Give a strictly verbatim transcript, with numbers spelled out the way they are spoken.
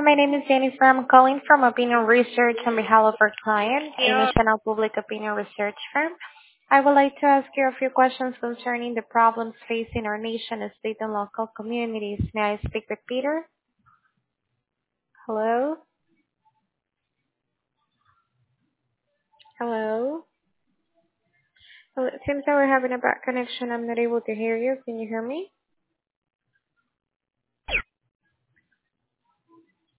My name is Jennifer. I'm calling from Opinion Research on behalf of our client, a national public opinion research firm. I would like to ask you a few questions concerning the problems facing our nation, state, and local communities. May I speak with Peter? Hello? Hello? Well, it seems that we're having a bad connection. I'm not able to hear you. Can you hear me?